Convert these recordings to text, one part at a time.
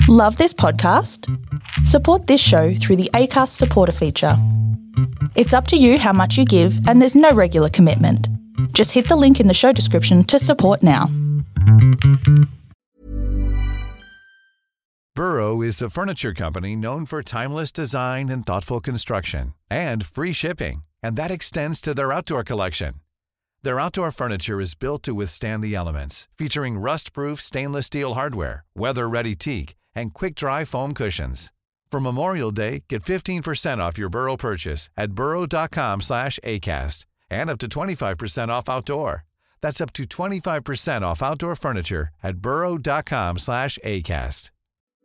Love this podcast? Support this show through the Acast supporter feature. It's up to you how much you give, and there's no regular commitment. Just hit the link in the show description to support now. Burrow is a furniture company known for timeless design and thoughtful construction, and free shipping, and that extends to their outdoor collection. Their outdoor furniture is built to withstand the elements, featuring rust-proof stainless steel hardware, weather-ready teak, and quick-dry foam cushions. For Memorial Day, get 15% off your Burrow purchase at burrow.com/ACAST and up to 25% off outdoor. That's up to 25% off outdoor furniture at burrow.com/ACAST.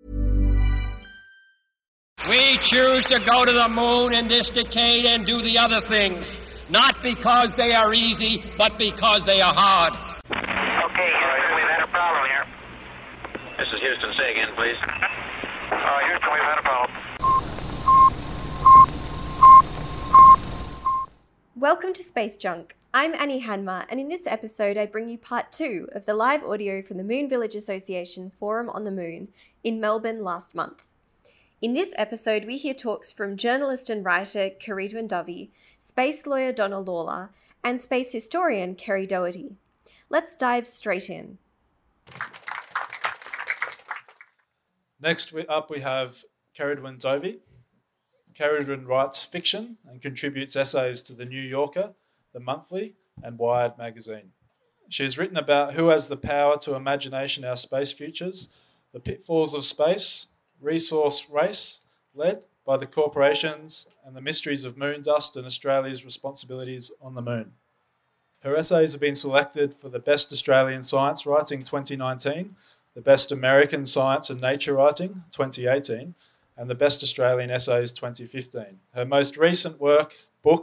We choose to go to the moon in this decade and do the other things, not because they are easy, but because they are hard. Okay, Houston, we've had a problem here. This is Houston. Say again, please. Houston, we've had a problem. Welcome to Space Junk. I'm Annie Hanma, and in this episode I bring you part 2 of the live audio from the Moon Village Association Forum on the Moon in Melbourne last month. In this episode, we hear talks from journalist and writer Ceridwen Dovey, space lawyer Donna Lawler, and space historian Kerry Doherty. Let's dive straight in. Next up we have Ceridwen Dovey. Ceridwen writes fiction and contributes essays to The New Yorker, The Monthly, and Wired magazine. She has written about who has the power to imagination our space futures, the pitfalls of space, resource race, led by the corporations, and the mysteries of moon dust and Australia's responsibilities on the moon. Her essays have been selected for the Best Australian Science Writing 2019, the Best American Science and Nature Writing 2018, and the Best Australian Essays 2015. Her most recent book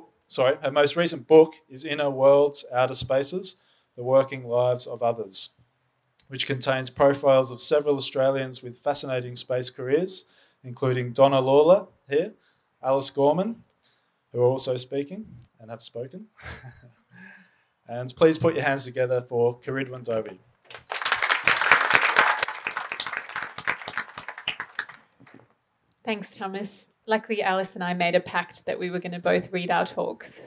is Inner Worlds, Outer Spaces, The Working Lives of Others, which contains profiles of several Australians with fascinating space careers, including Donna Lawler here, Alice Gorman, who are also speaking and have spoken. And please put your hands together for Ceridwen Dovey. Thanks, Thomas. Luckily, Alice and I made a pact that we were going to both read our talks.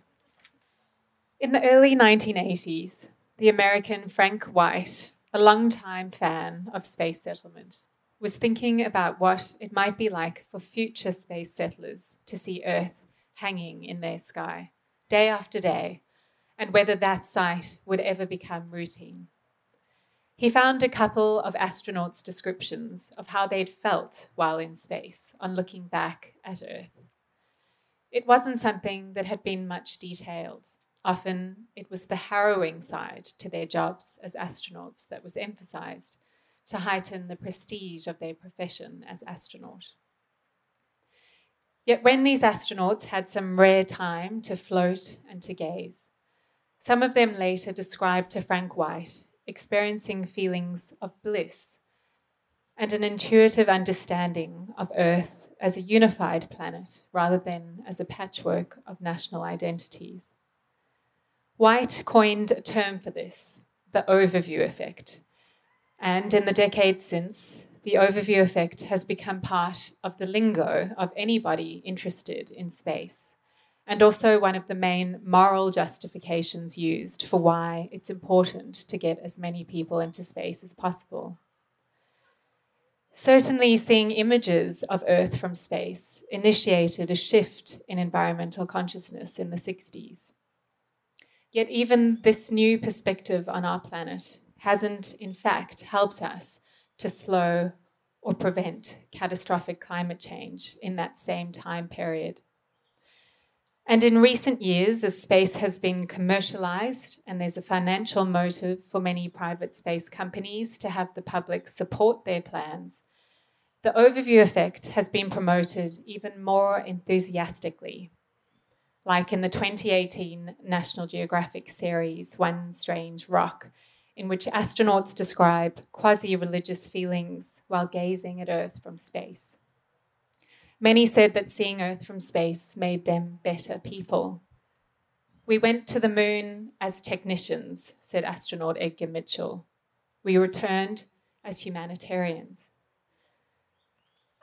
In the early 1980s, the American Frank White, a long-time fan of space settlement, was thinking about what it might be like for future space settlers to see Earth hanging in their sky, day after day, and whether that sight would ever become routine. He found a couple of astronauts' descriptions of how they'd felt while in space on looking back at Earth. It wasn't something that had been much detailed. Often it was the harrowing side to their jobs as astronauts that was emphasized to heighten the prestige of their profession as astronaut. Yet when these astronauts had some rare time to float and to gaze, some of them later described to Frank White experiencing feelings of bliss and an intuitive understanding of Earth as a unified planet rather than as a patchwork of national identities. White coined a term for this, the overview effect, and in the decades since, the overview effect has become part of the lingo of anybody interested in space, and also one of the main moral justifications used for why it's important to get as many people into space as possible. Certainly, seeing images of Earth from space initiated a shift in environmental consciousness in the 60s. Yet even this new perspective on our planet hasn't, in fact, helped us to slow or prevent catastrophic climate change in that same time period. And in recent years, as space has been commercialized and there's a financial motive for many private space companies to have the public support their plans, the overview effect has been promoted even more enthusiastically, like in the 2018 National Geographic series, One Strange Rock, in which astronauts describe quasi-religious feelings while gazing at Earth from space. Many said that seeing Earth from space made them better people. We went to the moon as technicians, said astronaut Edgar Mitchell. We returned as humanitarians.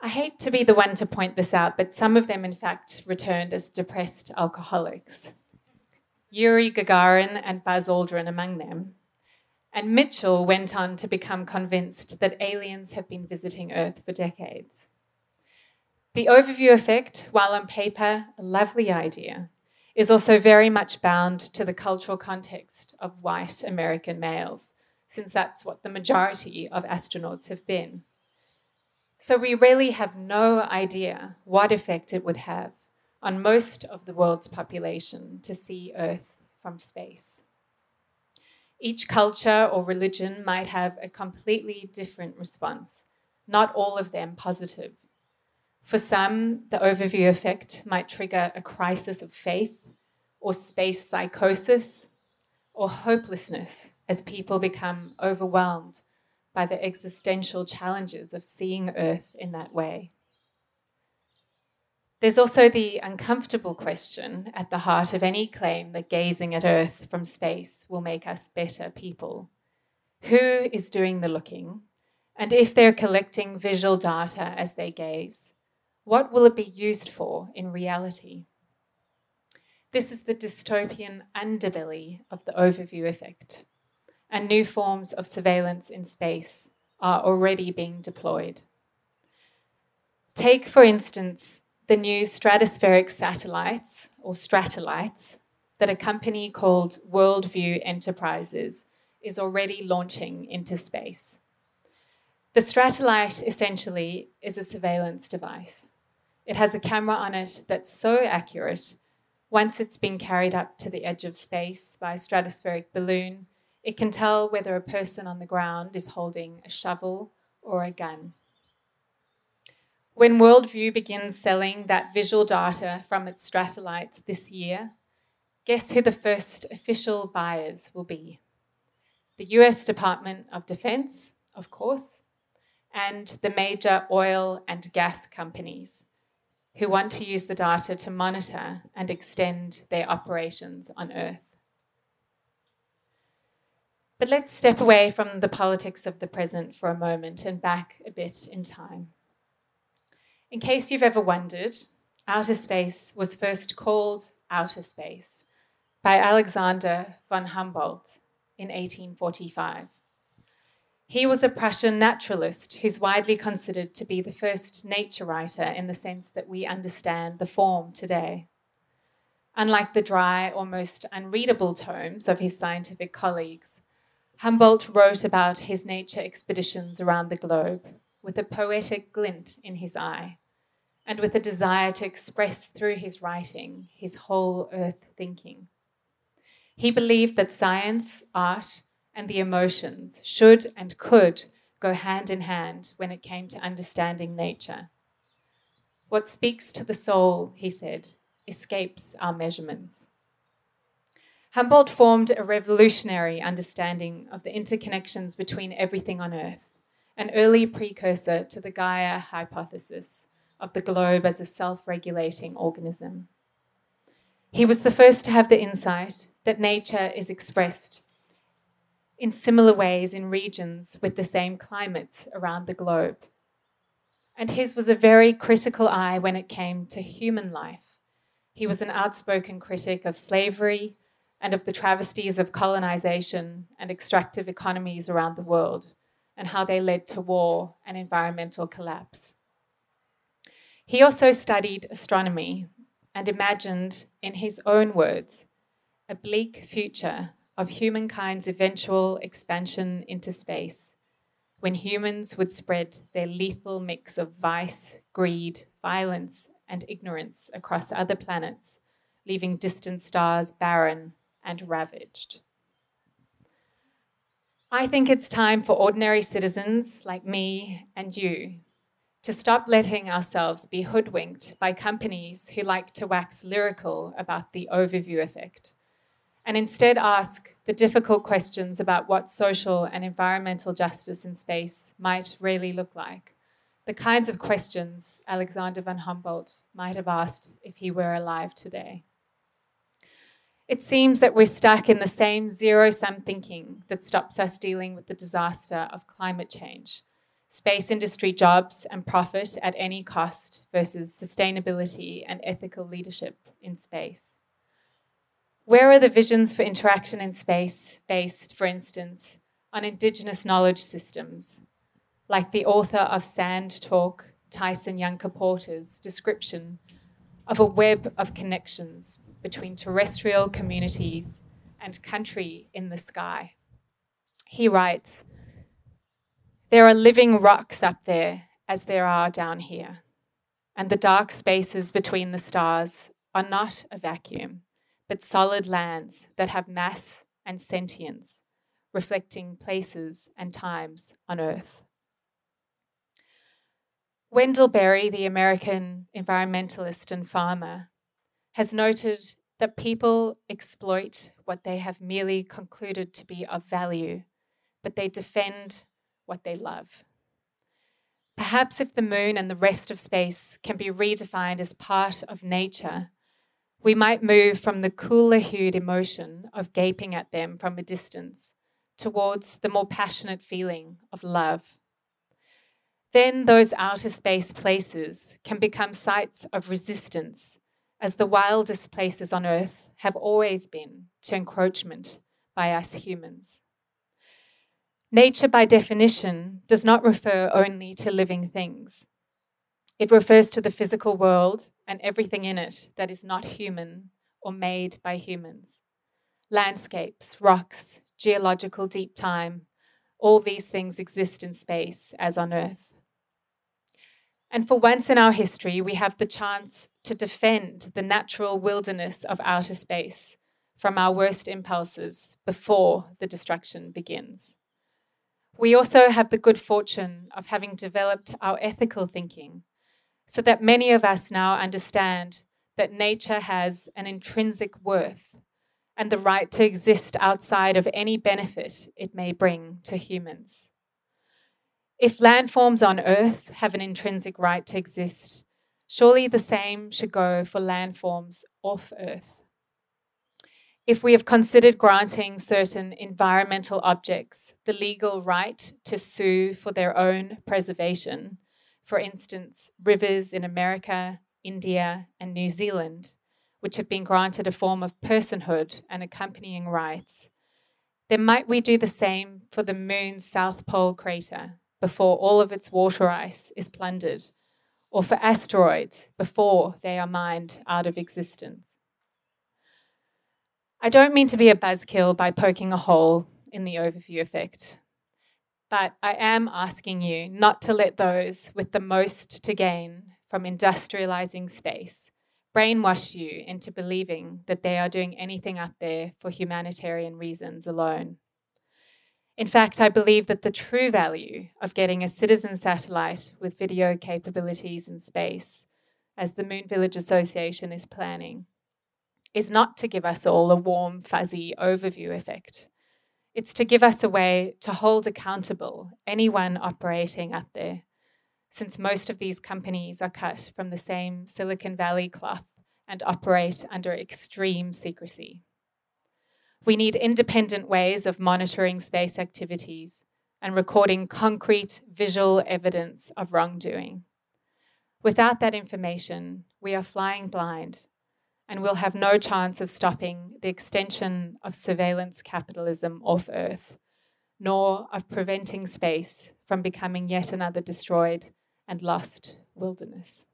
I hate to be the one to point this out, but some of them, in fact, returned as depressed alcoholics. Yuri Gagarin and Buzz Aldrin among them. And Mitchell went on to become convinced that aliens have been visiting Earth for decades. The overview effect, while on paper a lovely idea, is also very much bound to the cultural context of white American males, since that's what the majority of astronauts have been. So we really have no idea what effect it would have on most of the world's population to see Earth from space. Each culture or religion might have a completely different response, not all of them positive. For some, the overview effect might trigger a crisis of faith or space psychosis or hopelessness as people become overwhelmed by the existential challenges of seeing Earth in that way. There's also the uncomfortable question at the heart of any claim that gazing at Earth from space will make us better people. Who is doing the looking? And if they're collecting visual data as they gaze, what will it be used for in reality? This is the dystopian underbelly of the overview effect, and new forms of surveillance in space are already being deployed. Take, for instance, the new stratospheric satellites, or Stratolites, that a company called Worldview Enterprises is already launching into space. The Stratolite essentially is a surveillance device. It has a camera on it that's so accurate, once it's been carried up to the edge of space by a stratospheric balloon, it can tell whether a person on the ground is holding a shovel or a gun. When Worldview begins selling that visual data from its Stratolites this year, guess who the first official buyers will be? The US Department of Defense, of course, and the major oil and gas companies who want to use the data to monitor and extend their operations on Earth. But let's step away from the politics of the present for a moment and back a bit in time. In case you've ever wondered, outer space was first called outer space by Alexander von Humboldt in 1845. He was a Prussian naturalist who's widely considered to be the first nature writer in the sense that we understand the form today. Unlike the dry, almost unreadable tomes of his scientific colleagues, Humboldt wrote about his nature expeditions around the globe with a poetic glint in his eye and with a desire to express through his writing his whole earth thinking. He believed that science, art, and the emotions should and could go hand in hand when it came to understanding nature. What speaks to the soul, he said, escapes our measurements. Humboldt formed a revolutionary understanding of the interconnections between everything on Earth, an early precursor to the Gaia hypothesis of the globe as a self-regulating organism. He was the first to have the insight that nature is expressed in similar ways in regions with the same climates around the globe. And his was a very critical eye when it came to human life. He was an outspoken critic of slavery and of the travesties of colonization and extractive economies around the world and how they led to war and environmental collapse. He also studied astronomy and imagined, in his own words, a bleak future of humankind's eventual expansion into space, when humans would spread their lethal mix of vice, greed, violence, and ignorance across other planets, leaving distant stars barren and ravaged. I think it's time for ordinary citizens like me and you to stop letting ourselves be hoodwinked by companies who like to wax lyrical about the overview effect, and instead ask the difficult questions about what social and environmental justice in space might really look like, the kinds of questions Alexander von Humboldt might have asked if he were alive today. It seems that we're stuck in the same zero-sum thinking that stops us dealing with the disaster of climate change, space industry jobs and profit at any cost versus sustainability and ethical leadership in space? Where are the visions for interaction in space based, for instance, on Indigenous knowledge systems, like the author of Sand Talk, Tyson Yunkaporta's description of a web of connections between terrestrial communities and country in the sky? He writes, "There are living rocks up there as there are down here, and the dark spaces between the stars are not a vacuum, but solid lands that have mass and sentience, reflecting places and times on Earth." Wendell Berry, the American environmentalist and farmer, has noted that people exploit what they have merely concluded to be of value, but they defend what they love. Perhaps if the moon and the rest of space can be redefined as part of nature, we might move from the cooler-hued emotion of gaping at them from a distance towards the more passionate feeling of love. Then those outer space places can become sites of resistance, as the wildest places on Earth have always been to encroachment by us humans. Nature, by definition, does not refer only to living things. It refers to the physical world and everything in it that is not human or made by humans. Landscapes, rocks, geological deep time, all these things exist in space as on Earth. And for once in our history, we have the chance to defend the natural wilderness of outer space from our worst impulses before the destruction begins. We also have the good fortune of having developed our ethical thinking so that many of us now understand that nature has an intrinsic worth and the right to exist outside of any benefit it may bring to humans. If landforms on Earth have an intrinsic right to exist, surely the same should go for landforms off Earth. If we have considered granting certain environmental objects the legal right to sue for their own preservation, for instance, rivers in America, India, and New Zealand, which have been granted a form of personhood and accompanying rights, then might we do the same for the moon's South Pole crater before all of its water ice is plundered, or for asteroids before they are mined out of existence? I don't mean to be a buzzkill by poking a hole in the overview effect, but I am asking you not to let those with the most to gain from industrializing space brainwash you into believing that they are doing anything up there for humanitarian reasons alone. In fact, I believe that the true value of getting a citizen satellite with video capabilities in space, as the Moon Village Association is planning, is not to give us all a warm, fuzzy overview effect. It's to give us a way to hold accountable anyone operating up there, since most of these companies are cut from the same Silicon Valley cloth and operate under extreme secrecy. We need independent ways of monitoring space activities and recording concrete visual evidence of wrongdoing. Without that information, we are flying blind and will have no chance of stopping the extension of surveillance capitalism off Earth, nor of preventing space from becoming yet another destroyed and lost wilderness.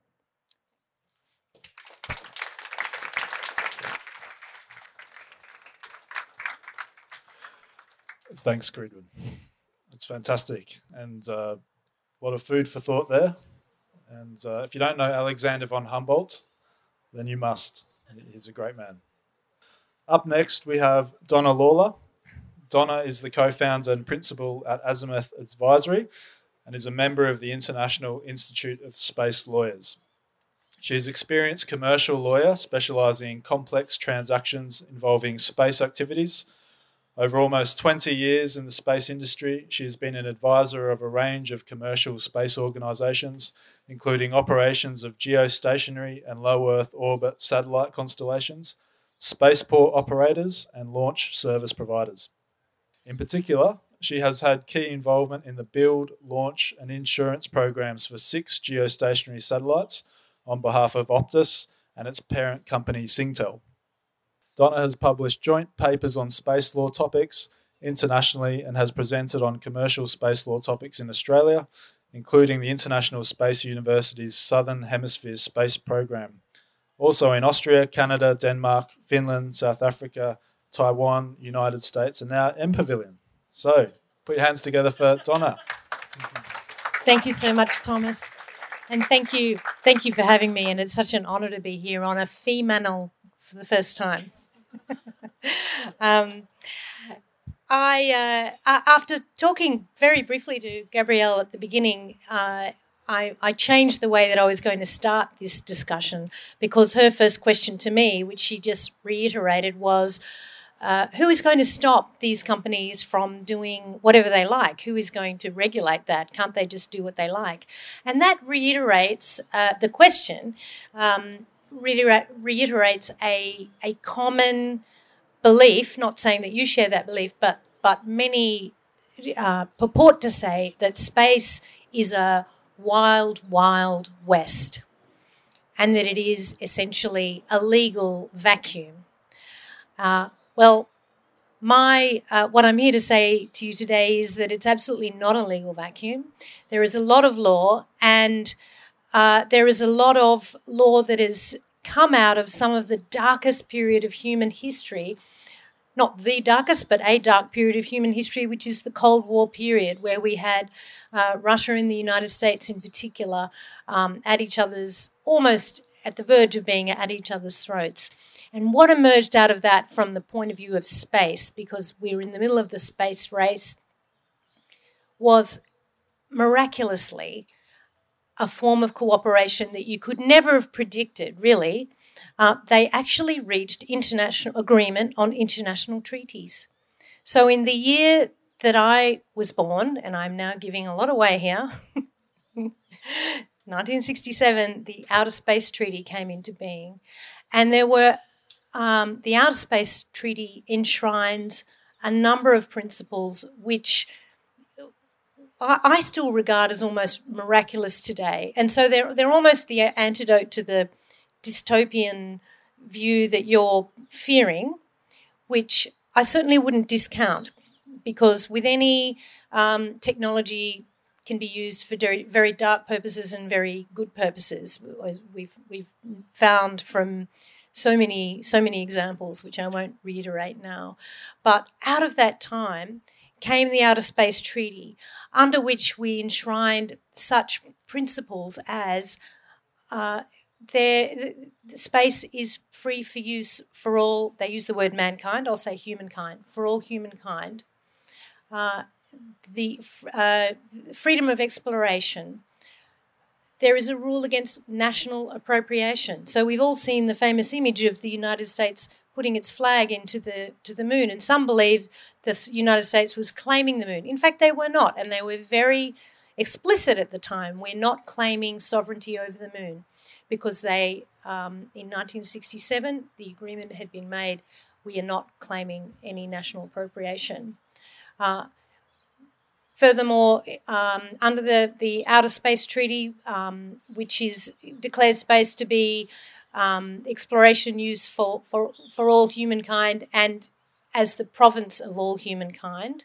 Thanks, Gridwin. That's fantastic. And a lot of food for thought there. And if you don't know Alexander von Humboldt, then you must. He's a great man. Up next, we have Donna Lawler. Donna is the co-founder and principal at Azimuth Advisory and is a member of the International Institute of Space Lawyers. She is an experienced commercial lawyer specialising in complex transactions involving space activities. Over almost 20 years in the space industry, she has been an advisor of a range of commercial space organisations, including operations of geostationary and low Earth orbit satellite constellations, spaceport operators, and launch service providers. In particular, she has had key involvement in the build, launch and insurance programs for 6 geostationary satellites on behalf of Optus and its parent company Singtel. Donna has published joint papers on space law topics internationally and has presented on commercial space law topics in Australia, including the International Space University's Southern Hemisphere Space Program. Also in Austria, Canada, Denmark, Finland, South Africa, Taiwan, United States, and now MPavilion. So, put your hands together for Donna. Thank you so much, Thomas. And thank you for having me. And it's such an honour to be here on a female for the first time. After talking very briefly to Gabrielle at the beginning, I changed the way that I was going to start this discussion, because her first question to me, which she just reiterated, was who is going to stop these companies from doing whatever they like? Who is going to regulate that? Can't they just do what they like? And that reiterates the question, reiterates a common belief, not saying that you share that belief, but many purport to say that space is a wild, wild west, and that it is essentially a legal vacuum. Well, what I'm here to say to you today is that it's absolutely not a legal vacuum. There is a lot of law, and there is a lot of law that has come out of some of the darkest period of human history. Not the darkest, but a dark period of human history, which is the Cold War period, where we had Russia and the United States in particular at each other's, almost at the verge of being at each other's throats. And what emerged out of that from the point of view of space, because we're in the middle of the space race, was miraculously a form of cooperation that you could never have predicted, really. They actually reached international agreement on international treaties. So in the year that I was born, and I'm now giving a lot away here, 1967, the Outer Space Treaty came into being. And there were, the Outer Space Treaty enshrines a number of principles which I still regard as almost miraculous today. And so they're almost the antidote to the dystopian view that you're fearing, which I certainly wouldn't discount, because with any technology can be used for very, very dark purposes and very good purposes. We've found from so many examples, which I won't reiterate now. But out of that time came the Outer Space Treaty, under which we enshrined such principles as the space is free for use for all. They use the word mankind. I'll say humankind. For all humankind. The freedom of exploration. There is a rule against national appropriation. So we've all seen the famous image of the United States putting its flag into the moon, and some believe the United States was claiming the moon. In fact, they were not, and they were very explicit at the time. We're not claiming sovereignty over the moon, because they, in 1967, the agreement had been made, we are not claiming any national appropriation. Furthermore, under the Outer Space Treaty, which declares space to be exploration use for all humankind and as the province of all humankind,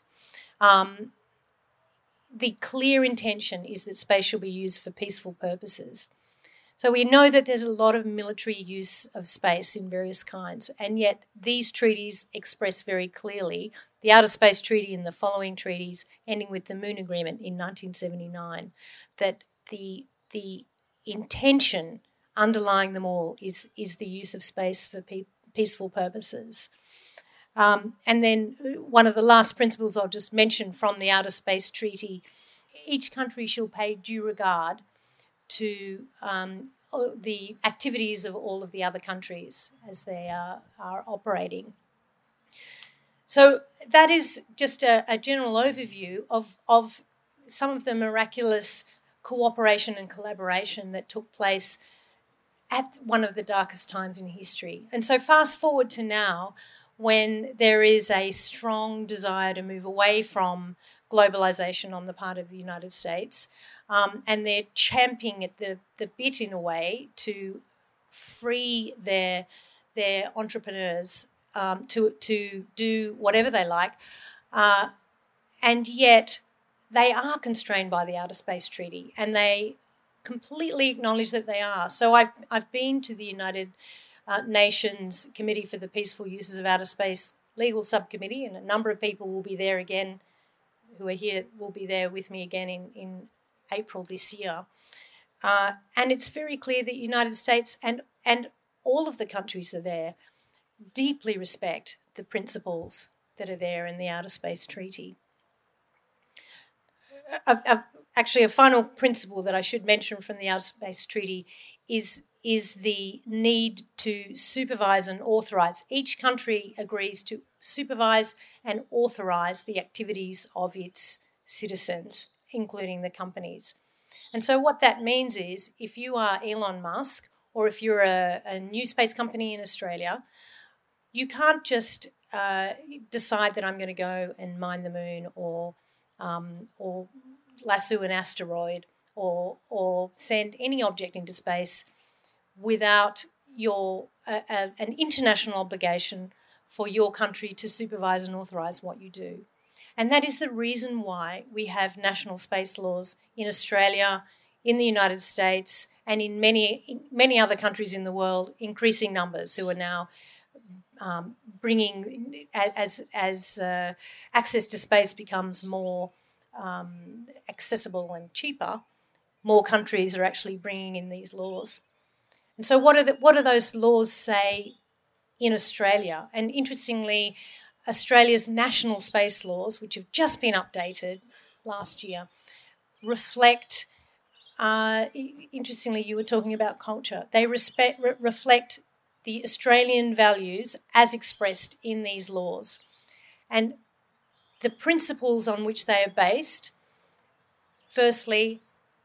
the clear intention is that space shall be used for peaceful purposes. So we know that there's a lot of military use of space in various kinds, and yet these treaties express very clearly, the Outer Space Treaty and the following treaties, ending with the Moon Agreement in 1979, that the intention underlying them all is the use of space for peaceful purposes. And then one of the last principles I'll just mention from the Outer Space Treaty, each country shall pay due regard to the activities of all of the other countries as they are operating. So that is just a general overview of some of the miraculous cooperation and collaboration that took place at one of the darkest times in history. And so fast forward to now, when there is a strong desire to move away from globalisation on the part of the United States, and they're champing at the bit in a way to free their entrepreneurs to do whatever they like, and yet they are constrained by the Outer Space Treaty, and they completely acknowledge that they are. So I've been to the United Nations Committee for the Peaceful Uses of Outer Space Legal Subcommittee, and a number of people will be there again, who are here, will be there with me again in April this year. And it's very clear that the United States and all of the countries that are there deeply respect the principles that are there in the Outer Space Treaty. Actually, a final principle that I should mention from the Outer Space Treaty is the need to supervise and authorise. Each country agrees to supervise and authorise the activities of its citizens, including the companies. And so what that means is, if you are Elon Musk, or if you're a new space company in Australia, you can't just decide that I'm going to go and mine the moon, or lasso an asteroid, or send any object into space without an international obligation for your country to supervise and authorise what you do. And that is the reason why we have national space laws in Australia, in the United States, and in many other countries in the world, increasing numbers, who are now bringing, as access to space becomes more accessible and cheaper, more countries are actually bringing in these laws. And so what do those laws say in Australia? And interestingly, Australia's national space laws, which have just been updated last year, reflect, interestingly, you were talking about culture, they reflect the Australian values as expressed in these laws. And the principles on which they are based, firstly,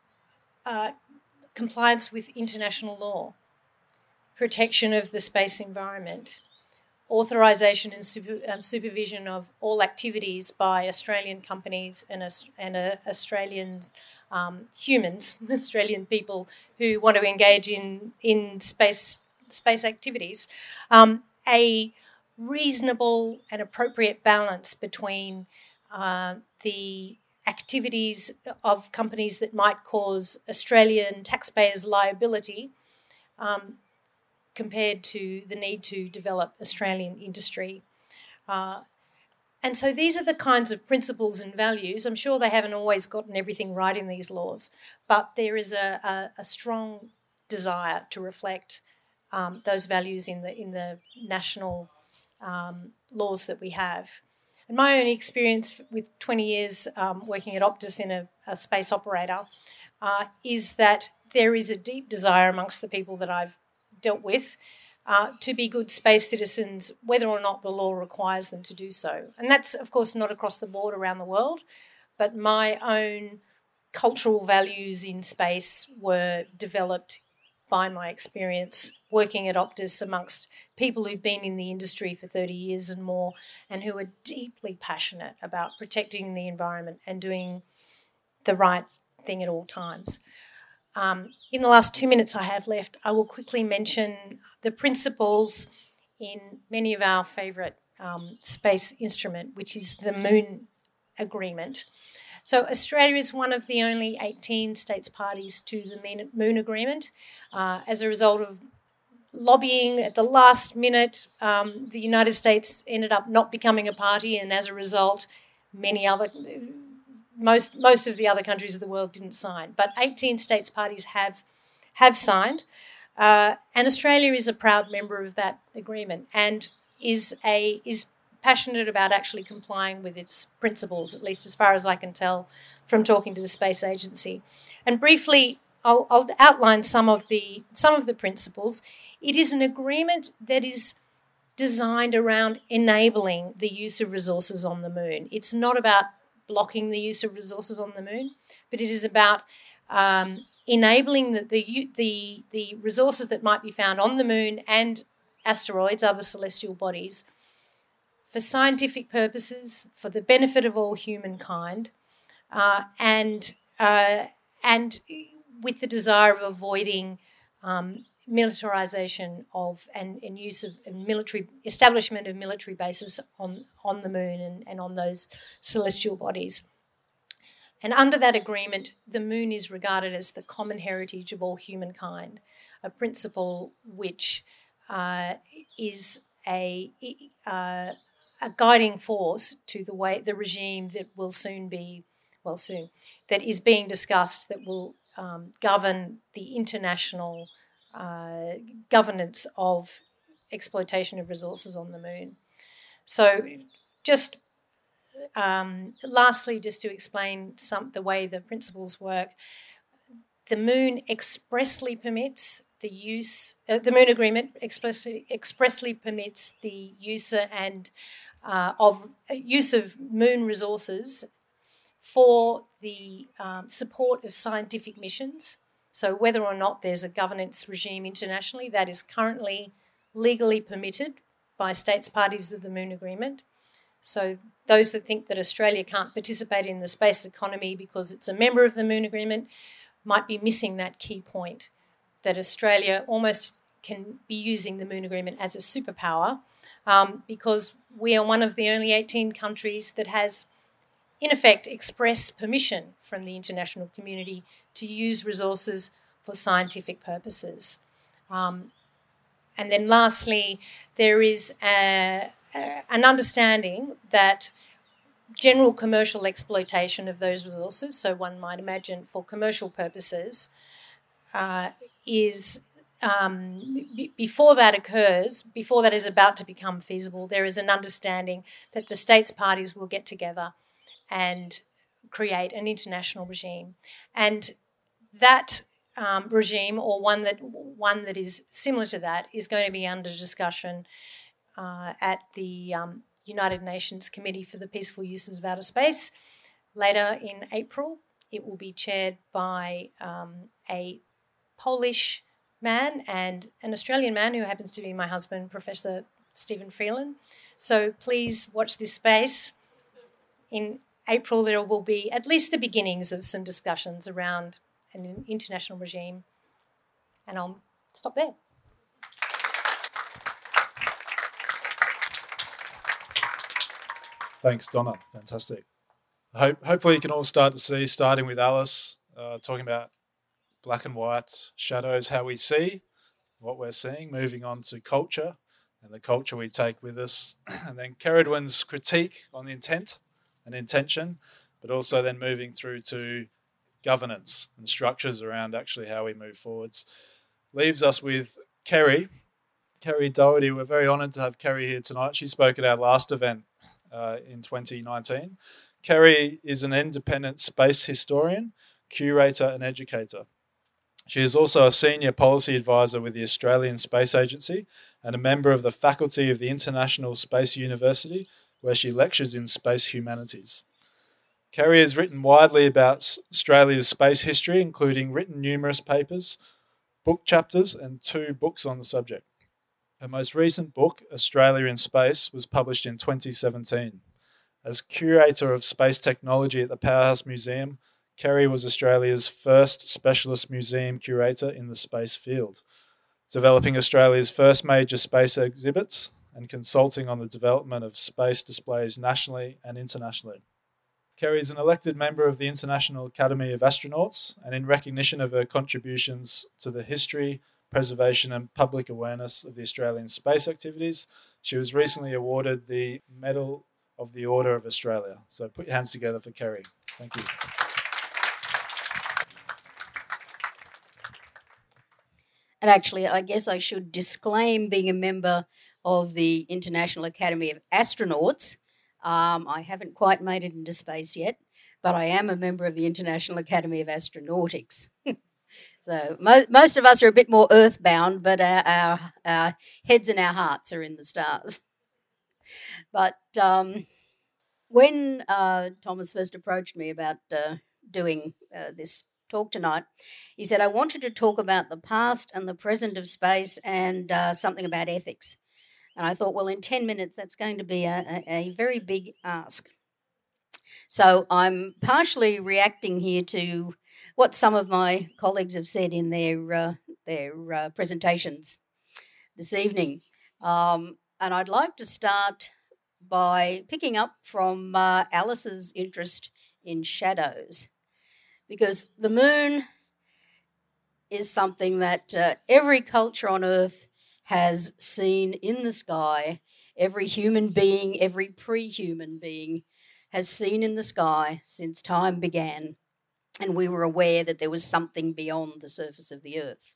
compliance with international law, protection of the space environment, authorisation and supervision of all activities by Australian companies and Australian humans, Australian people who want to engage in space activities, a reasonable and appropriate balance between the activities of companies that might cause Australian taxpayers liability compared to the need to develop Australian industry. And so these are the kinds of principles and values. I'm sure they haven't always gotten everything right in these laws, but there is a strong desire to reflect those values in the national laws that we have. And my own experience with 20 years working at Optus in a space operator is that there is a deep desire amongst the people that I've dealt with to be good space citizens, whether or not the law requires them to do so. And that's, of course, not across the board around the world, but my own cultural values in space were developed by my experience working at Optus amongst people who've been in the industry for 30 years and more, and who are deeply passionate about protecting the environment and doing the right thing at all times. In the last 2 minutes I have left, I will quickly mention the principles in many of our favourite space instrument, which is the Moon Agreement. So Australia is one of the only 18 states parties to the Moon Agreement. As a result of lobbying at the last minute, the United States ended up not becoming a party, and as a result, most of the other countries of the world didn't sign. But 18 states parties have signed, and Australia is a proud member of that agreement and is passionate about actually complying with its principles, at least as far as I can tell from talking to the Space Agency. And briefly, I'll outline some of the principles. It is an agreement that is designed around enabling the use of resources on the moon. It's not about blocking the use of resources on the moon, but it is about enabling the resources that might be found on the moon and asteroids, other celestial bodies, for scientific purposes, for the benefit of all humankind, and with the desire of avoiding militarization of and use of military establishment of military bases on the moon and on those celestial bodies. And under that agreement, the moon is regarded as the common heritage of all humankind, a principle which is a guiding force to the regime that will that is being discussed, that will govern the international governance of exploitation of resources on the moon. So just lastly, just to explain the way the principles work, the moon expressly permits the use, the Moon Agreement expressly permits the use of moon resources for the support of scientific missions. So whether or not there's a governance regime internationally, that is currently legally permitted by states parties of the Moon Agreement. So those that think that Australia can't participate in the space economy because it's a member of the Moon Agreement might be missing that key point, that Australia almost can be using the Moon Agreement as a superpower because we are one of the only 18 countries that has, in effect, express permission from the international community to use resources for scientific purposes. And then lastly, there is an understanding that general commercial exploitation of those resources, so one might imagine for commercial purposes, is before that occurs, before that is about to become feasible, there is an understanding that the states parties will get together and create an international regime. And that regime, or one that is similar to that, is going to be under discussion at the United Nations Committee for the Peaceful Uses of Outer Space later in April. It will be chaired by a Polish man and an Australian man who happens to be my husband, Professor Stephen Freeland. So please watch this space. In April, there will be at least the beginnings of some discussions around an international regime. And I'll stop there. Thanks, Donna. Fantastic. Hopefully you can all start to see, starting with Alice, talking about black and white shadows, how we see what we're seeing, moving on to culture and the culture we take with us, and then Ceridwen's critique on the intent and intention, but also then moving through to governance and structures around actually how we move forwards. Leaves us with Kerry Doherty. We're very honoured to have Kerry here tonight. She spoke at our last event in 2019. Kerry is an independent space historian, curator and educator. She is also a senior policy advisor with the Australian Space Agency and a member of the faculty of the International Space University, where she lectures in space humanities. Kerry has written widely about Australia's space history, including written numerous papers, book chapters, and 2 books on the subject. Her most recent book, Australia in Space, was published in 2017. As curator of space technology at the Powerhouse Museum, Kerry was Australia's first specialist museum curator in the space field, developing Australia's first major space exhibits and consulting on the development of space displays nationally and internationally. Kerry is an elected member of the International Academy of Astronauts, and in recognition of her contributions to the history, preservation and public awareness of the Australian space activities, she was recently awarded the Medal of the Order of Australia. So put your hands together for Kerry. Thank you. And actually, I guess I should disclaim being a member of the International Academy of Astronauts. I haven't quite made it into space yet, but I am a member of the International Academy of Astronautics. So most of us are a bit more earthbound, but our heads and our hearts are in the stars. But when Thomas first approached me about doing this talk tonight, he said, I wanted to talk about the past and the present of space and something about ethics. And I thought, well, in 10 minutes, that's going to be a very big ask. So I'm partially reacting here to what some of my colleagues have said in their presentations this evening. And I'd like to start by picking up from Alice's interest in shadows, because the moon is something that every culture on Earth has seen in the sky. Every human being, every pre-human being has seen in the sky since time began, and we were aware that there was something beyond the surface of the Earth.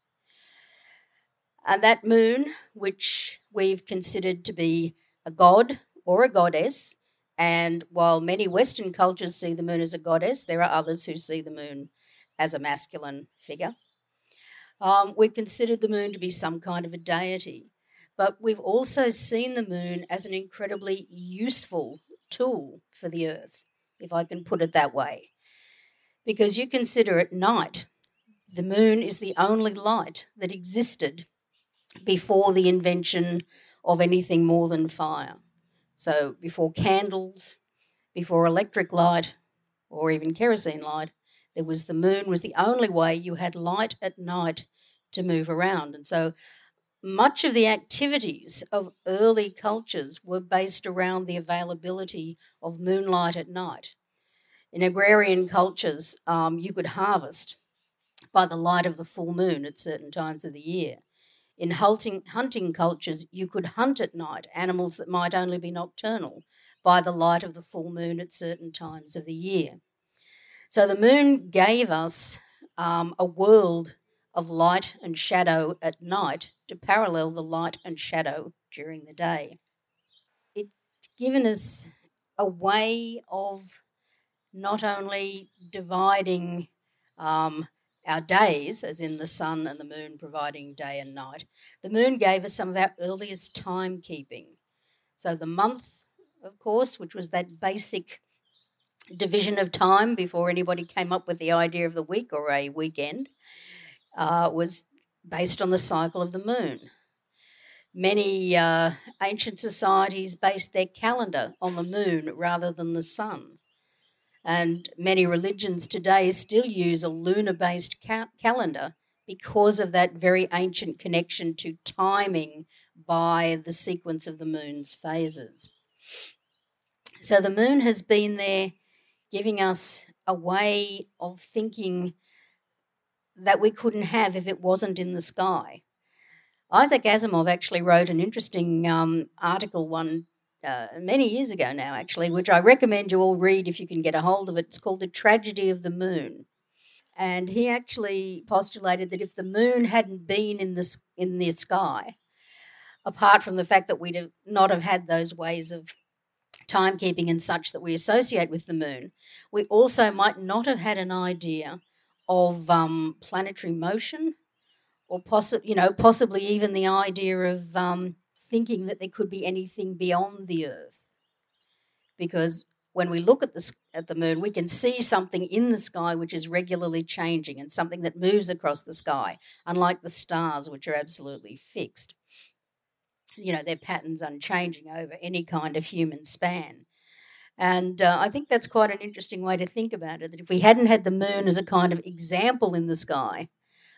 And that moon, which we've considered to be a god or a goddess, and while many Western cultures see the moon as a goddess, there are others who see the moon as a masculine figure. We've considered the moon to be some kind of a deity, but we've also seen the moon as an incredibly useful tool for the Earth, if I can put it that way. Because you consider at night, the moon is the only light that existed before the invention of anything more than fire. So before candles, before electric light, or even kerosene light, the moon was the only way you had light at night to move around. And so much of the activities of early cultures were based around the availability of moonlight at night. In agrarian cultures, you could harvest by the light of the full moon at certain times of the year. In hunting cultures, you could hunt at night animals that might only be nocturnal by the light of the full moon at certain times of the year. So the moon gave us a world of light and shadow at night to parallel the light and shadow during the day. It's given us a way of not only dividing our days, as in the sun and the moon providing day and night. The moon gave us some of our earliest timekeeping. So the month, of course, which was that basic division of time before anybody came up with the idea of the week or a weekend, was based on the cycle of the moon. Many ancient societies based their calendar on the moon rather than the sun. And many religions today still use a lunar-based calendar because of that very ancient connection to timing by the sequence of the moon's phases. So the moon has been there giving us a way of thinking that we couldn't have if it wasn't in the sky. Isaac Asimov actually wrote an interesting article many years ago now, actually, which I recommend you all read if you can get a hold of it. It's called The Tragedy of the Moon. And he actually postulated that if the moon hadn't been in the sky, apart from the fact that we'd not have had those ways of timekeeping and such that we associate with the moon, we also might not have had an idea of planetary motion, or possibly even the idea of thinking that there could be anything beyond the Earth. Because when we look at the moon, we can see something in the sky which is regularly changing and something that moves across the sky, unlike the stars, which are absolutely fixed. Their patterns unchanging over any kind of human span. And I think that's quite an interesting way to think about it, that if we hadn't had the moon as a kind of example in the sky,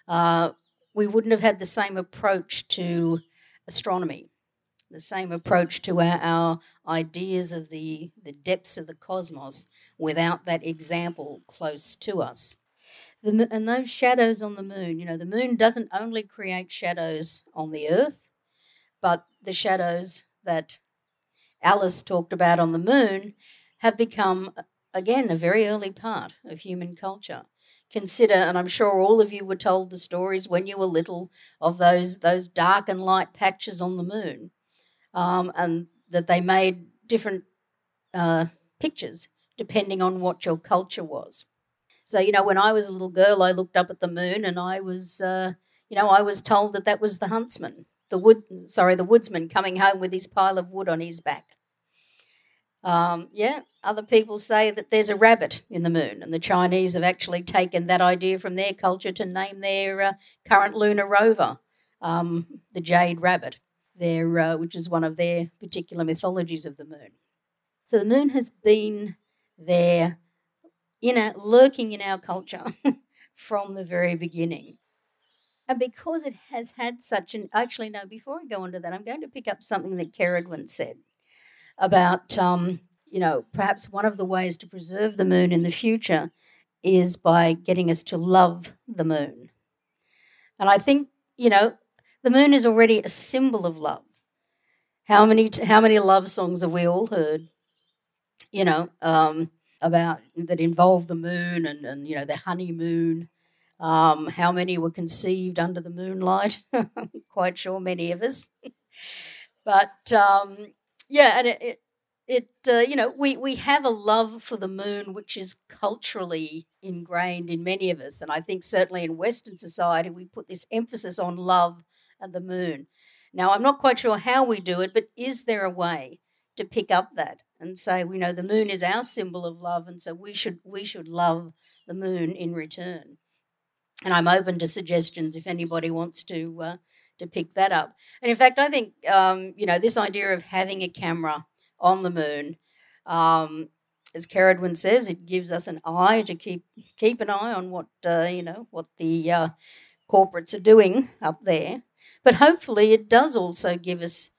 we wouldn't have had the same approach to astronomy, the same approach to our ideas of the depths of the cosmos without that example close to us. And those shadows on the moon, the moon doesn't only create shadows on the Earth, but the shadows that Alice talked about on the moon have become, again, a very early part of human culture. Consider, and I'm sure all of you were told the stories when you were little of those dark and light patches on the moon, and that they made different pictures depending on what your culture was. So, when I was a little girl, I looked up at the moon and I was told that was the huntsman, the woodsman coming home with his pile of wood on his back. Other people say that there's a rabbit in the moon, and the Chinese have actually taken that idea from their culture to name their current lunar rover, the Jade Rabbit. which is one of their particular mythologies of the moon. So the moon has been there, lurking in our culture from the very beginning. And because it has had such an... Actually, no, before I go on to that, I'm going to pick up something that Ceridwen said about, perhaps one of the ways to preserve the moon in the future is by getting us to love the moon. And I think, the moon is already a symbol of love. How many love songs have we all heard, about that involve the moon and the honeymoon? How many were conceived under the moonlight? Quite sure many of us. But, and we have a love for the moon which is culturally ingrained in many of us. And I think certainly in Western society we put this emphasis on love and the moon. Now, I'm not quite sure how we do it, but is there a way to pick up that and say, the moon is our symbol of love, and so we should love the moon in return? And I'm open to suggestions if anybody wants to pick that up. And in fact, I think, this idea of having a camera on the moon, as Ceridwen says, it gives us an eye to keep an eye on what the corporates are doing up there. But hopefully it does also give us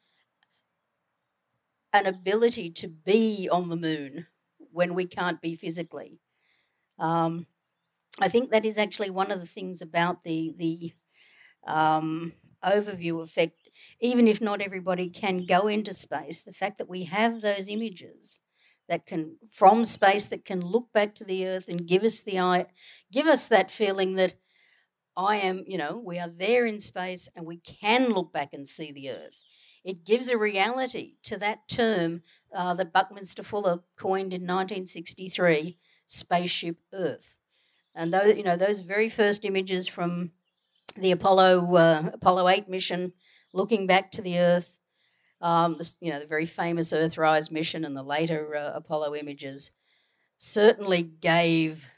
an ability to be on the moon when we can't be physically. I think that is actually one of the things about the overview effect. Even if not everybody can go into space, the fact that we have those images from space that can look back to the Earth and give us that feeling that we are there in space and we can look back and see the Earth. It gives a reality to that term that Buckminster Fuller coined in 1963, spaceship Earth. And those very first images from the Apollo 8 mission, looking back to the Earth, the very famous Earthrise mission and the later Apollo images, certainly gave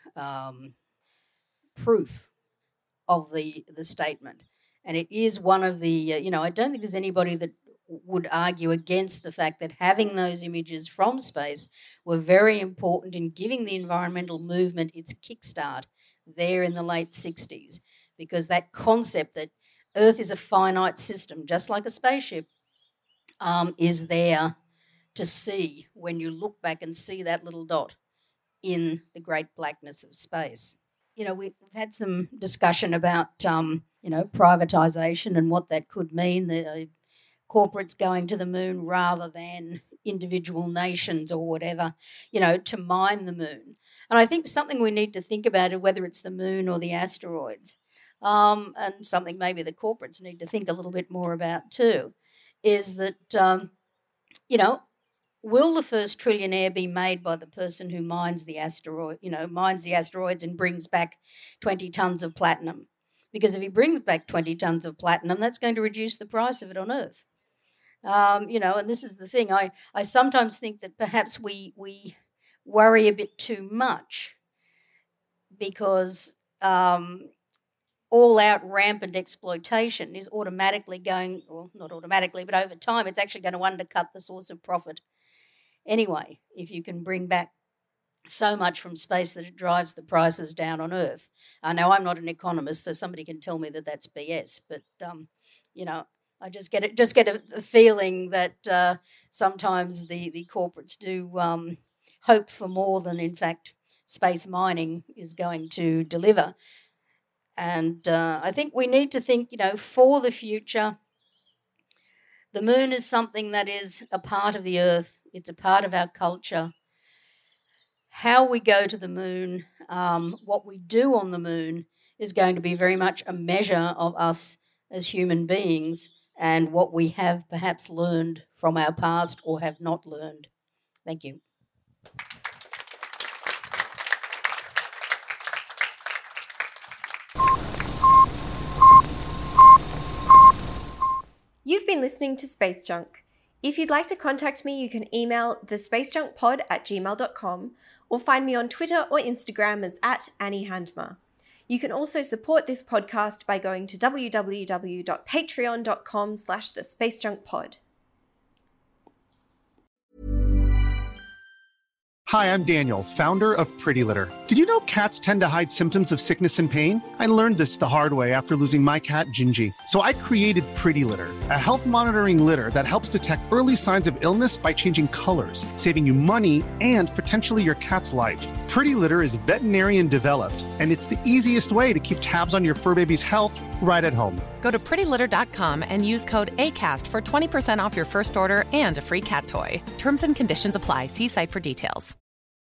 proof of the statement. And it is one of the, I don't think there's anybody that would argue against the fact that having those images from space were very important in giving the environmental movement its kickstart there in the late 60s, because that concept that Earth is a finite system, just like a spaceship, is there to see when you look back and see that little dot in the great blackness of space. We've had some discussion about, privatisation and what that could mean, the corporates going to the moon rather than individual nations or whatever, to mine the moon. And I think something we need to think about is whether it's the moon or the asteroids, and something maybe the corporates need to think a little bit more about too, is that, will the first trillionaire be made by the person who mines the asteroids and brings back 20 tonnes of platinum? Because if he brings back 20 tonnes of platinum, that's going to reduce the price of it on Earth. And this is the thing. I sometimes think that perhaps we worry a bit too much because all-out rampant exploitation is automatically going, well, not automatically, but over time it's actually going to undercut the source of profit. Anyway, if you can bring back so much from space that it drives the prices down on Earth. Now, I'm not an economist, so somebody can tell me that that's BS, but, I just get a feeling that sometimes the corporates do hope for more than, in fact, space mining is going to deliver. And I think we need to think, for the future, the moon is something that is a part of the Earth. It's a part of our culture. How we go to the moon, what we do on the moon is going to be very much a measure of us as human beings and what we have perhaps learned from our past or have not learned. Thank you. You've been listening to Space Junk. If you'd like to contact me, you can email thespacejunkpod@gmail.com or find me on Twitter or Instagram as @AnnieHandmer. You can also support this podcast by going to www.patreon.com/thespacejunkpod. Hi, I'm Daniel, founder of Pretty Litter. Did you know cats tend to hide symptoms of sickness and pain? I learned this the hard way after losing my cat, Gingy. So I created Pretty Litter, a health monitoring litter that helps detect early signs of illness by changing colors, saving you money and potentially your cat's life. Pretty Litter is veterinarian developed, and it's the easiest way to keep tabs on your fur baby's health right at home. Go to prettylitter.com and use code ACAST for 20% off your first order and a free cat toy. Terms and conditions apply. See site for details.